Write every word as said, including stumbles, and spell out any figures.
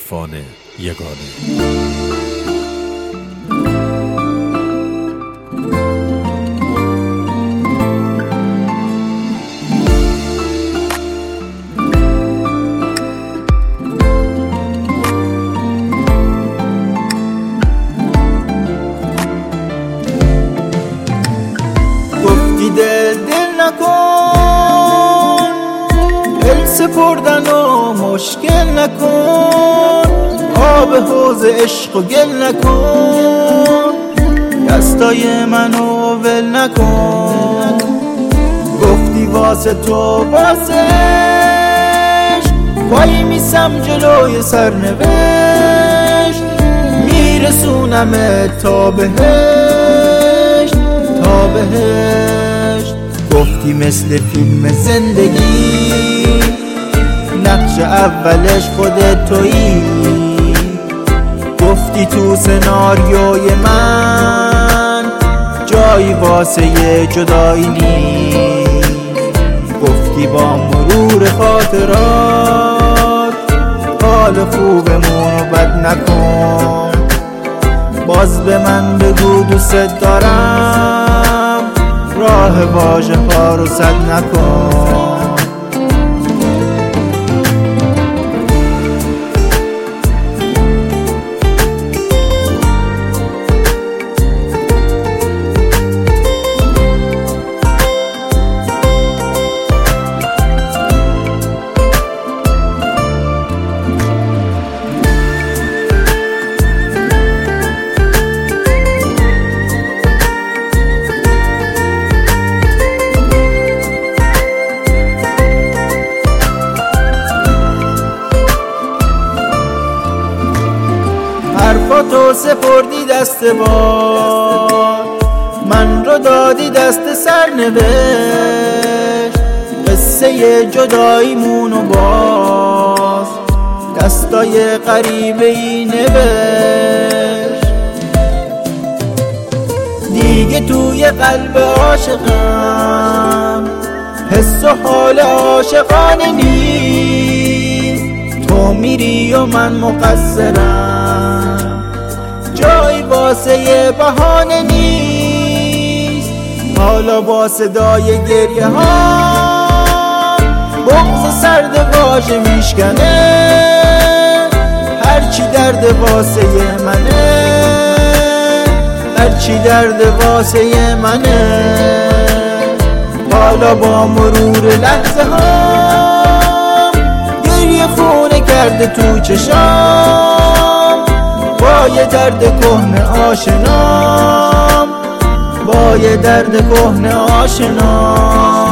عرفان یگانه. گفتی دل دل نکن، دل سپردن و مشکل نکن، آب حوض عشق و گل نکن، دستای منو ول نکن. گفتی واسه تو واسه عشق وای میسم جلوی سرنوشت، میرسونمت تا بهشت تا بهشت. گفتی مثل فیلم زندگی نقش اولش خودت تویی، گفتی تو سناریوی من جایی واسه یه جدایی نیست. گفتی با مرور خاطرات حال خوبمونو بد نکن، باز به من بگو دوست دارم، راه واژه ها رو سد نکن. حرفاتو سپردی دست بار، من رو دادی دست سرنوشت، قصه جداییمونو باز دستای غریبه ای نوشت. دیگه توی قلب عاشقم حس و حال عاشقانه نیست، تو میری و من مقصرم، جایی واسه یه بهانه نیست. حالا با صدای گریه ها بغض سرد واژه میشکنه، هرچی درد واسه منه، هرچی درد واسه منه. حالا با مرور لحظه ها گریه خونه کرده تو چشام، با یه درد کهنه آشنام، با یه درد کهنه آشنام.